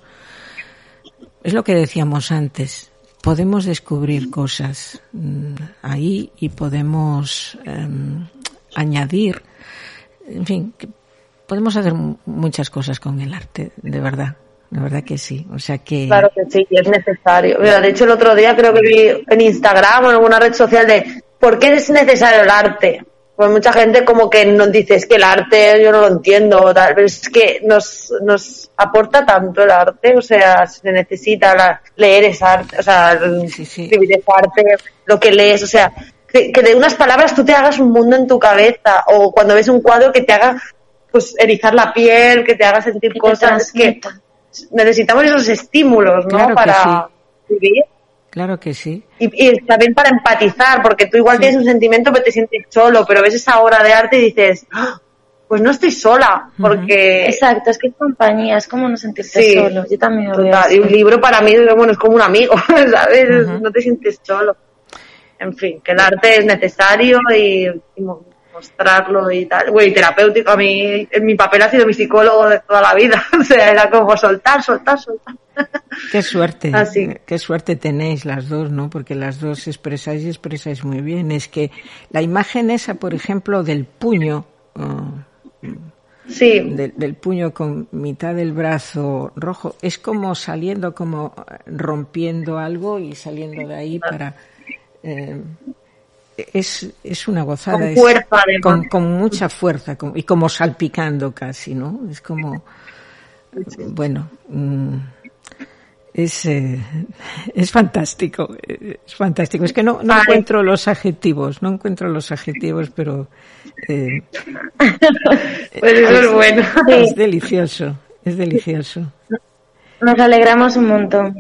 es lo que decíamos antes, podemos descubrir cosas ahí y podemos eh, añadir, en fin, que podemos hacer muchas cosas con el arte, de verdad. La verdad que sí, o sea que... Claro que sí, es necesario. Mira, de hecho, el otro día creo que vi en Instagram o en alguna red social de ¿por qué es necesario el arte? Pues mucha gente como que nos dice, es que el arte yo no lo entiendo, tal, pero es que nos nos aporta tanto el arte, o sea, se necesita la, leer esa arte, o sea, sí, sí. escribir esa arte, lo que lees, o sea, que, que de unas palabras tú te hagas un mundo en tu cabeza, o cuando ves un cuadro que te haga, pues, erizar la piel, que te haga sentir que cosas que... necesitamos esos estímulos, ¿no? Claro para sí. vivir. Claro que sí. Y, y también para empatizar, porque tú igual sí. tienes un sentimiento pero te sientes solo, pero ves esa obra de arte y dices, ¡oh! Pues no estoy sola, porque... Uh-huh. Exacto, es que es compañía, es como no sentirse sí, solo. Yo también lo total. veo. Y un libro para mí, bueno, es como un amigo, ¿sabes? Uh-huh. No te sientes solo. En fin, que el arte es necesario y... y mostrarlo y tal, bueno, y terapéutico, a mí, en mi papel ha sido mi psicólogo de toda la vida, o sea, era como soltar, soltar, soltar. Qué suerte, Así. Qué suerte tenéis las dos, ¿no? Porque las dos expresáis y expresáis muy bien. Es que la imagen esa, por ejemplo, del puño, uh, sí, de, del puño con mitad del brazo rojo, es como saliendo, como rompiendo algo y saliendo de ahí para... Eh, Es, es una gozada. Con fuerza, es, con, con mucha fuerza con, y como salpicando casi, ¿no? Es como, bueno, mm, es, eh, es fantástico, es fantástico. Es que no, no encuentro los adjetivos, no encuentro los adjetivos, pero eh, pues eso es, es bueno. Es delicioso, es delicioso. Nos alegramos un montón.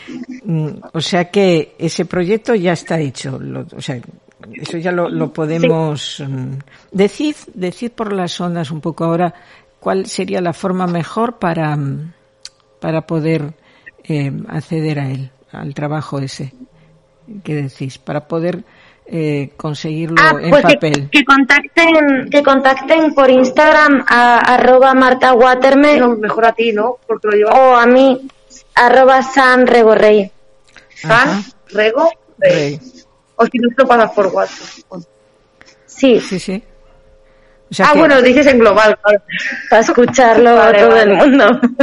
O sea que ese proyecto ya está hecho, lo, o sea, eso ya lo, lo podemos sí. um, decir, decir por las ondas un poco ahora cuál sería la forma mejor para, para poder eh, acceder a él, al trabajo ese. ¿Qué decís? Para poder eh, conseguirlo ah, en pues papel. Que, que contacten, que contacten por Instagram a arroba Marta Waterme. No, mejor a ti, ¿no? Porque lo llevas. O a mí, arroba San Rego Rey. San Rego Rey. Rey. O si no te lo pasas por WhatsApp. Sí. Sí, sí. O sea ah, que... bueno, lo dices en global. Claro. Para escucharlo vale, todo vale. el mundo.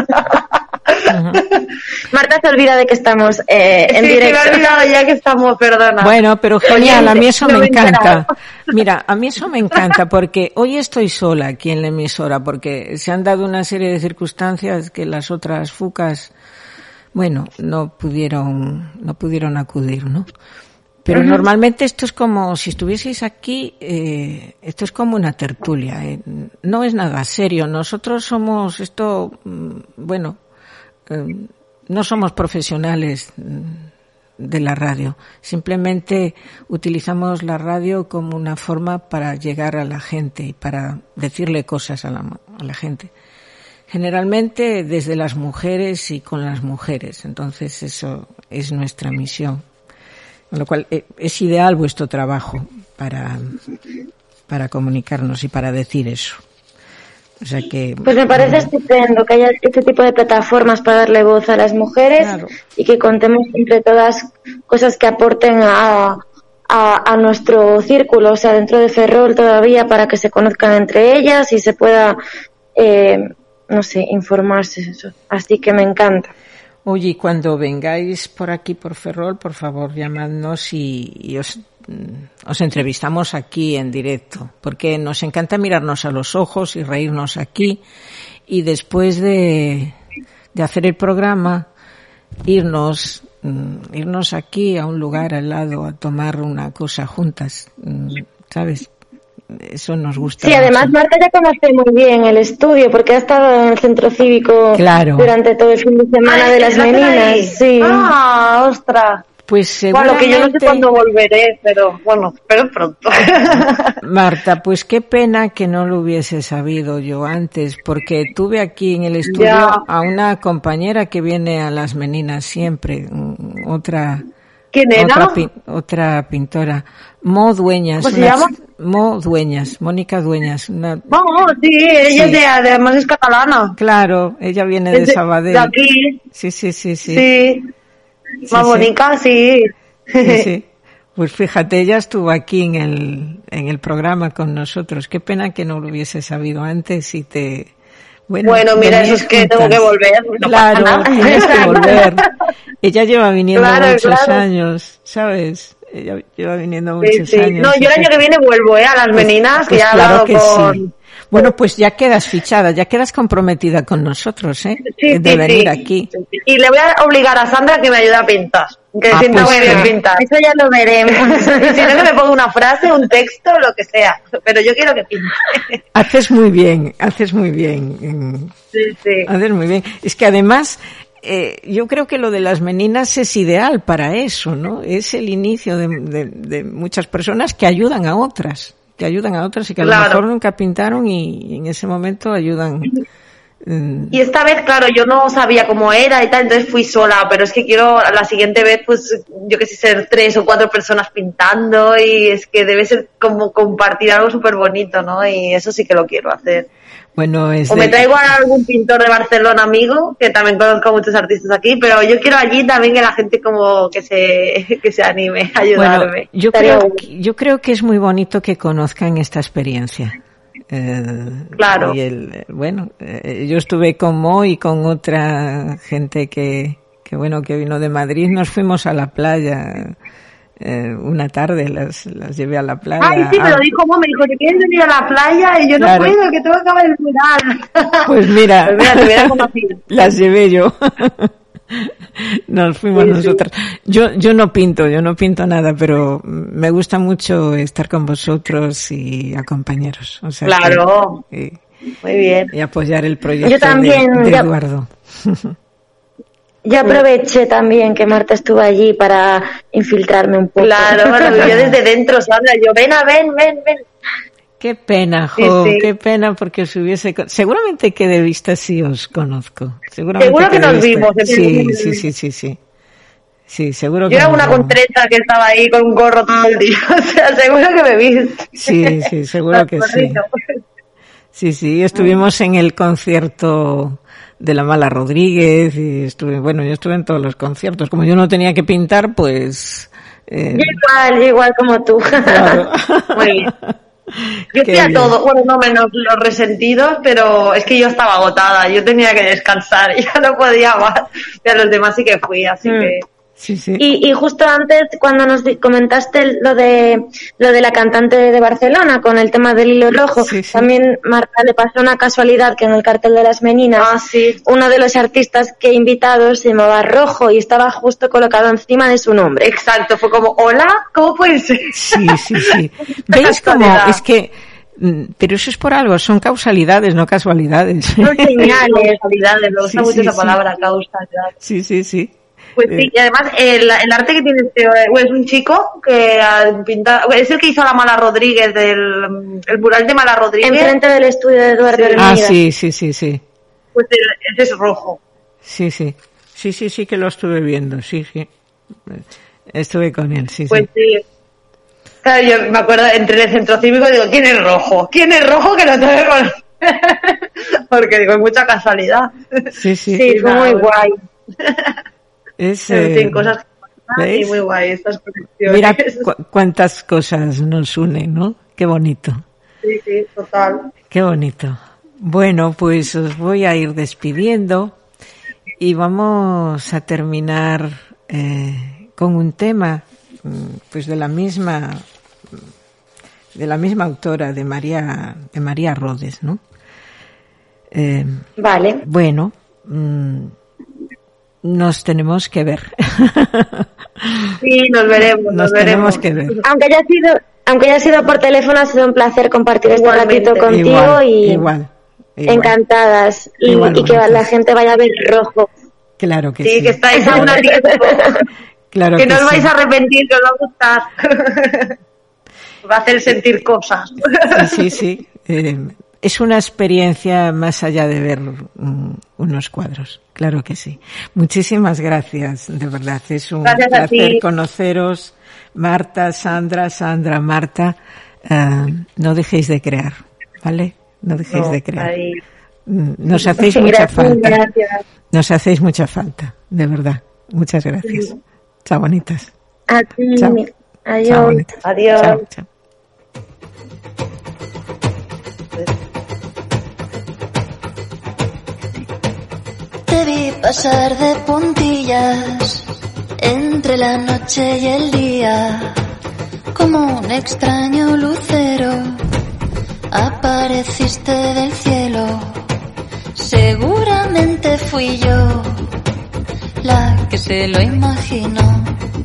Uh-huh. Marta se olvida de que estamos eh, en sí, directo. Sí, me he olvidado ya que estamos, perdona. Bueno, pero genial, a mí eso no me encanta. Mira, a mí eso me encanta porque hoy estoy sola aquí en la emisora porque se han dado una serie de circunstancias que las otras fucas, bueno, no pudieron, no pudieron acudir, ¿no? Pero uh-huh. normalmente esto es como, si estuvieseis aquí, eh, esto es como una tertulia, eh. No es nada serio. Nosotros somos esto, bueno, eh, no somos profesionales de la radio. Simplemente utilizamos la radio como una forma para llegar a la gente y para decirle cosas a la, a la gente. Generalmente desde las mujeres y con las mujeres. Entonces eso es nuestra misión. Con lo cual es ideal vuestro trabajo para, para comunicarnos y para decir eso. O sea que, pues me parece eh, estupendo que haya este tipo de plataformas para darle voz a las mujeres claro. y que contemos entre todas cosas que aporten a, a, a nuestro círculo, o sea, dentro de Ferrol todavía, para que se conozcan entre ellas y se pueda, eh, no sé, informarse. Eso. Así que me encanta. Oye, cuando vengáis por aquí, por Ferrol, por favor, llamadnos y, y os, os entrevistamos aquí en directo, porque nos encanta mirarnos a los ojos y reírnos aquí, y después de, de hacer el programa, irnos mm, irnos aquí a un lugar al lado a tomar una cosa juntas, mm, ¿sabes? Eso nos gusta. Sí, además mucho. Marta ya conoce muy bien el estudio porque ha estado en el centro cívico Claro. durante todo el fin de semana Ay, de las ¿la hacen ahí? Meninas. Sí. Ah, ostras. Pues Bueno, seguramente... que yo no sé cuándo volveré, pero bueno, espero pronto. Marta, pues qué pena que no lo hubiese sabido yo antes, porque tuve aquí en el estudio Ya. a una compañera que viene a las Meninas siempre, mm, otra... ¿Quién era? Otra, pin- otra pintora, Mo Dueñas. ¿Cómo se una- llama? Mo Dueñas, Mónica Dueñas. Una, Oh, sí, ella Sí. es de, además es catalana. claro, ella viene de Es de, Sabadell. de aquí, Sí, sí, sí, sí. sí. Sí, Más sí. bonita, sí. Sí, sí. Pues fíjate, ella estuvo aquí en el, en el programa con nosotros. Qué pena que no lo hubiese sabido antes y te... Bueno, Bueno, mira, venís eso es que juntas. tengo que volver. No Claro, pasa nada. tienes que volver. Ella lleva viniendo Claro, muchos claro. años, ¿sabes? Ella lleva viniendo Sí, muchos sí. años. No, yo el año que viene vuelvo, ¿eh? A las Pues- Meninas, pues que ya he claro hablado que con... sí. Bueno, pues ya quedas fichada, ya quedas comprometida con nosotros, ¿eh? Sí, de sí, venir sí. aquí. Y le voy a obligar a Sandra que me ayude a pintar. Que Ah, sienta pues muy bien sí. pintar. Eso ya lo veremos. Y si no, que me ponga una frase, un texto, lo que sea. Pero yo quiero que pinte. Haces muy bien, haces muy bien. Sí, sí. Haces muy bien. Es que además, eh, yo creo que lo de las Meninas es ideal para eso, ¿no? Es el inicio de, de, de muchas personas que ayudan a otras, que ayudan a otras y que a Claro. lo mejor nunca pintaron y, y en ese momento ayudan. mm, Y esta vez, claro, yo no sabía cómo era y tal, entonces fui sola, pero es que quiero la siguiente vez, pues, yo que sé, ser tres o cuatro personas pintando y es que debe ser como compartir algo súper bonito, ¿no? Y eso sí que lo quiero hacer. Bueno, es O me de- traigo a algún pintor de Barcelona amigo, que también conozco muchos artistas aquí, pero yo quiero allí también que la gente como que se, que se anime a ayudarme. Bueno, yo Estaría creo, bueno. que- yo creo que es muy bonito que conozcan esta experiencia. Eh, Claro. Y el, eh, bueno, eh, yo estuve con Mo y con otra gente que, que bueno, que vino de Madrid. Nos fuimos a la playa eh, una tarde, las, las llevé a la playa. Ay, sí, me lo Ah, dijo Mo, me dijo, ¿te quieres venir a la playa? Y yo Claro. no puedo, que tengo que acabar el mural. Pues mira, Pues mira, te hubiera conocido. las llevé yo. Nos fuimos Sí, sí. nosotras. Yo, yo no pinto, yo no pinto nada, pero me gusta mucho estar con vosotros y acompañaros. O sea, Claro. que- Muy bien. y, y apoyar el proyecto Yo también, de, de ya- Eduardo. Yo aproveché también que Marta estuvo allí para infiltrarme un poco. Claro, bueno, yo desde dentro, Sandra, yo, ven, a ven, ven, ven. Qué pena, Sí, jo, sí. qué pena porque os hubiese... con- Seguramente que de vista sí os conozco. Seguramente Seguro que de nos vista- vimos, Sí, en- sí, sí, sí, sí. Sí, seguro que Yo era nos una vimos. con treinta que estaba ahí con un gorro todo el día, o sea, seguro que me viste. Sí, sí, seguro que sí. Sí, sí, estuvimos en el concierto de la Mala Rodríguez y estuve, bueno, yo estuve en todos los conciertos. Como yo no tenía que pintar, pues... eh, Yo igual, yo igual como tú. claro. Muy bien. Yo Qué fui a bien. todo, bueno, no menos los resentidos, pero es que yo estaba agotada, yo tenía que descansar, ya no podía más. Y a los demás sí que fui, así Mm. que... Sí, sí. Y, y justo antes, cuando nos di- comentaste lo de lo de la cantante de Barcelona con el tema del hilo rojo, Sí, sí. también Marta le pasó una casualidad que en el cartel de las Meninas, Ah, sí. uno de los artistas que he invitado se llamaba Rojo y estaba justo colocado encima de su nombre. Exacto, fue como, hola, ¿cómo puede ser? Sí, sí, sí. ¿Veis cómo? Casualidad. Es que... mm, Pero eso es por algo, son causalidades, no casualidades. Son señales. Casualidades, me gusta Sí, mucho sí, esa sí. palabra, causalidad. Sí, sí, sí. Pues sí, y además el, el arte que tiene este bueno, es un chico que ha pintado, es el que hizo a la Mala Rodríguez, del el mural de Mala Rodríguez, Enfrente del estudio de Eduardo Sí. Hermida. Ah, sí, sí, sí, sí. pues el- ese es rojo. Sí, sí. Sí, sí, sí que lo estuve viendo, sí, sí. Estuve con él, sí, Pues sí. sí. Claro, yo me acuerdo, entré en el centro cívico y digo, ¿quién es rojo? ¿Quién es rojo que no te ve con... Porque digo, es mucha casualidad. Sí, sí. Sí, fue muy guay. Es, En fin, eh, cosas que pasan y ¿veis? muy guay estas conexiones. Mira cu- cuántas cosas nos unen, ¿no? Qué bonito, Sí, sí, total. qué bonito. Bueno, pues os voy a ir despidiendo y vamos a terminar eh, con un tema, mm, pues de la misma, de la misma autora, de María, de María Rodes, ¿no? Eh, Vale. Bueno, mm, nos tenemos que ver. Sí, nos veremos, nos, nos veremos. tenemos que ver. Aunque haya sido, aunque haya sido por teléfono, ha sido un placer compartir este Igualmente. ratito contigo Igual, y igual, igual. encantadas. Y, Igual, y que bonitas. la gente vaya a ver rojo. Claro que Sí, sí. que estáis aún a tiempo. Claro que que no os sí. vais a arrepentir, que os va a gustar. Os va a hacer sentir cosas. Sí, sí, sí. Eh, es una experiencia más allá de ver um, unos cuadros. Claro que sí. Muchísimas gracias, de verdad. Es un Gracias a placer ti. conoceros. Marta, Sandra, Sandra, Marta. Uh, no dejéis de crear, ¿vale? No dejéis No, de crear. ahí. Nos hacéis mucha Gracias, falta. gracias. Nos hacéis mucha falta, de verdad. Muchas gracias. Chao, bonitas. A ti. Chao. Adiós. Chao, bonitas. Adiós. Chao, chao. Te vi pasar de puntillas entre la noche y el día, como un extraño lucero, apareciste del cielo. Seguramente fui yo la que se lo imaginó.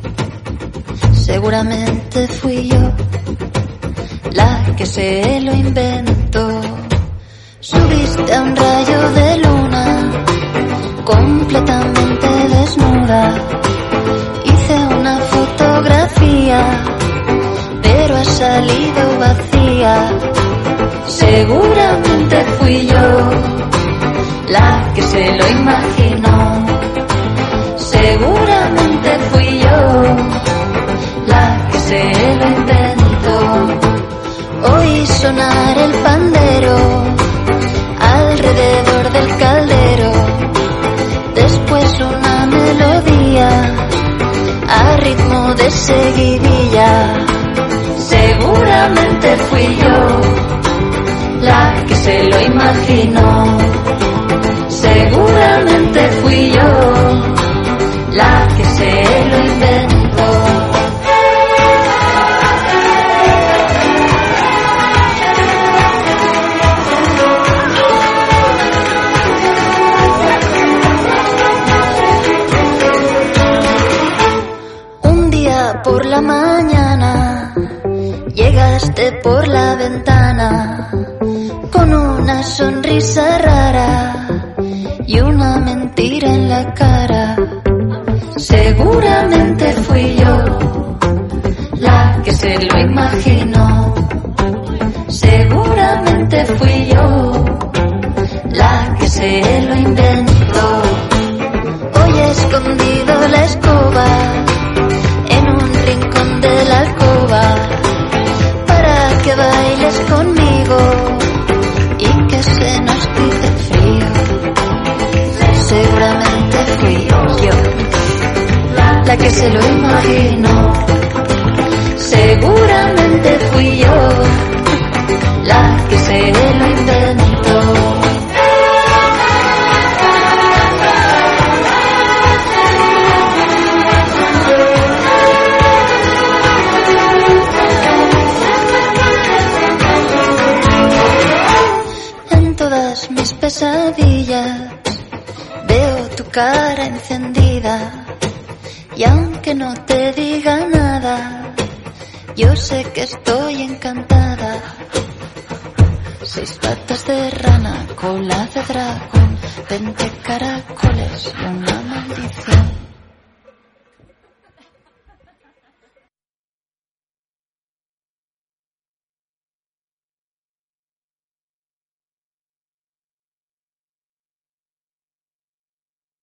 Seguramente fui yo la que se lo inventó. Subiste a un rayo de luna completamente desnuda. Hice una fotografía, pero ha salido vacía. Seguramente fui yo la que se lo imaginó. Seguramente fui yo la que se lo inventó. Oí sonar el pandero alrededor del caldero, después una melodía a ritmo de seguidilla. Seguramente fui yo la que se lo imaginó. Seguramente fui yo la que se lo inventó. Un día por la mañana llegaste por la ventana con una sonrisa rara y una mentira en la cara. Seguramente fui yo la que se lo imaginó. Seguramente fui yo la que se lo inventó. Hoy he escondido la escoba en un rincón de la alcoba para que bailes conmigo y que se nos quite el frío. Seguramente fui yo la que se lo imaginó. Seguramente fui yo la que se lo inventó. En todas mis pesadillas veo tu cara encendida, y aunque no te diga nada, yo sé que estoy encantada. Seis patas de rana, cola de dragón, veinte caracoles y una maldición.